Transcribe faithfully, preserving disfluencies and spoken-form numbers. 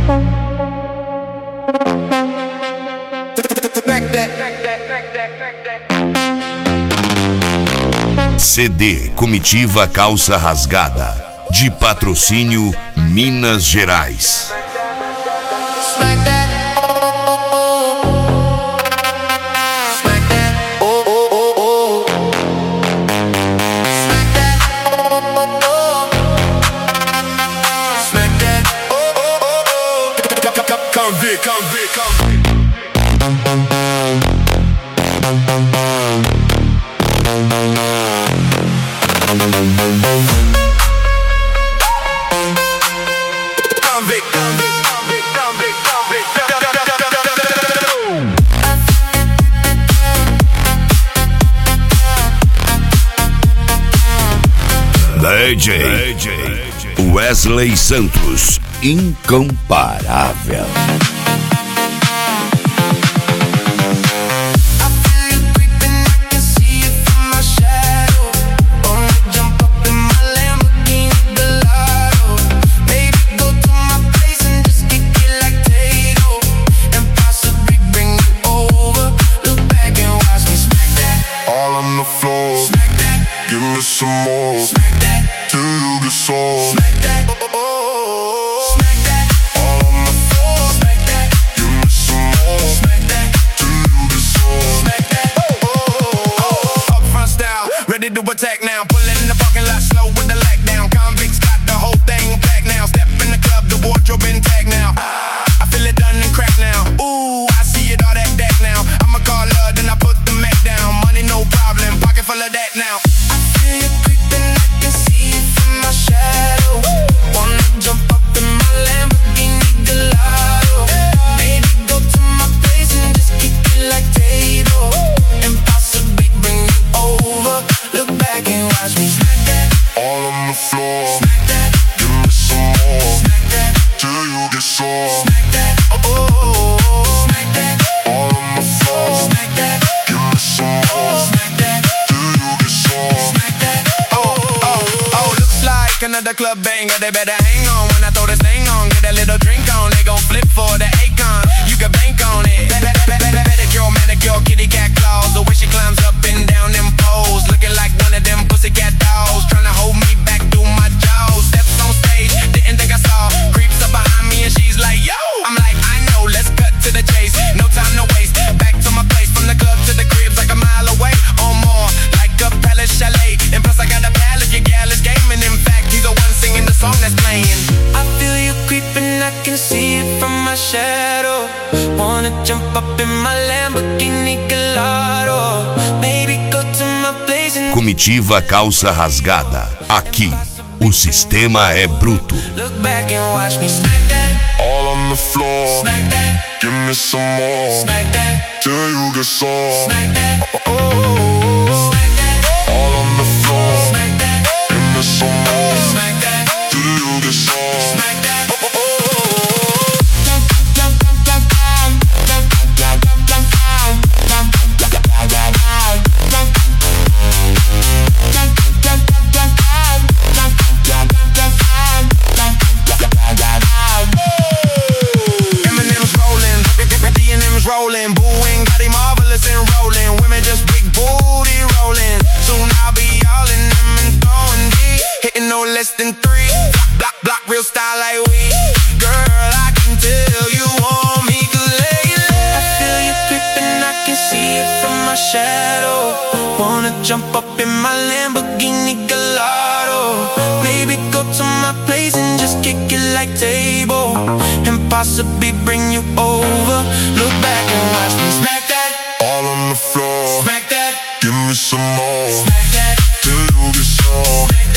C D Comitiva Calça Rasgada, de patrocínio Minas Gerais. Smack that. Smack that. Oh, oh, oh, oh. Smack that. Oh. Smack that. Oh, oh, oh, oh. Come Vic, come Vic, come Vic. D J Wesley Santos, incomparável. To attack now, pulling in the parking lot slow with the lag down. Convicts got the whole thing packed now. Step in the club, the wardrobe intact now. I feel it done and crack now. Ooh, I see it all that back now. I'ma call her, then I put the Mac down. Money no problem, pocket full of that now. I feel you creeping, I can see it from my shadow. Wanna jump up in my Lamborghini Gallardo. Maybe go to my place and just kick it like Tato, and possibly bring you over. Look back and watch me smack that. All on the floor. Smack that. Give me some more. Smack that. Till you get sore. Smack that. Oh, oh, oh, oh. Smack that. All on the floor. Smack that. Give me some more. Smack that. Till you get sore. Smack that. Oh, oh, oh. Looks like another club banger. They better hang on when I throw this thing on. Get a little drink on. They gon' flip for the Akon. You can bank on it. Pedicure, manicure, kitty cat claws. The way she climbs up and down them poles, looking like one of them pussycat dolls, tryna hold me back through my jaws. Steps on stage, didn't think I saw. Creeps up behind me and she's like, yo. I'm like, I know, let's cut to the chase. No time to waste. Back to my place, from the club to the cribs, like a mile away or more, like a palace chalet. And plus I got a pallet, your gal is gaming. In fact, he's the one singing the song that's playing. I feel you creeping, I can see it from my shadow. Wanna jump up in my Lamborghini Gallardo. Maybe go to my place and... Comitiva Calça Rasgada. Aqui, o sistema é bruto. Look back and watch me smack that. All on the floor. Smack that. Give me some more. Smack that. Till you get sore. Smack that. Oh, oh, oh. Smack that. All on the floor. Smack that. Give me some more. Smack that. Till you get sore. Smack that. Oh, oh, oh. Rolling, booing, got him marvelous and rolling. Women just big booty rolling. Soon I'll be all in them and throwing D, hitting no less than three. Block, block, block, real style like we. Girl, I can tell you want me, 'cause lately I feel you creeping, I can see it from my shadow. Wanna jump up in my Lamborghini Gallardo. Maybe go to my place and just kick it like table, and possibly bring you over. Look back and watch me smack that. All on the floor. Smack that. Give me some more. Smack that. Till you get sore.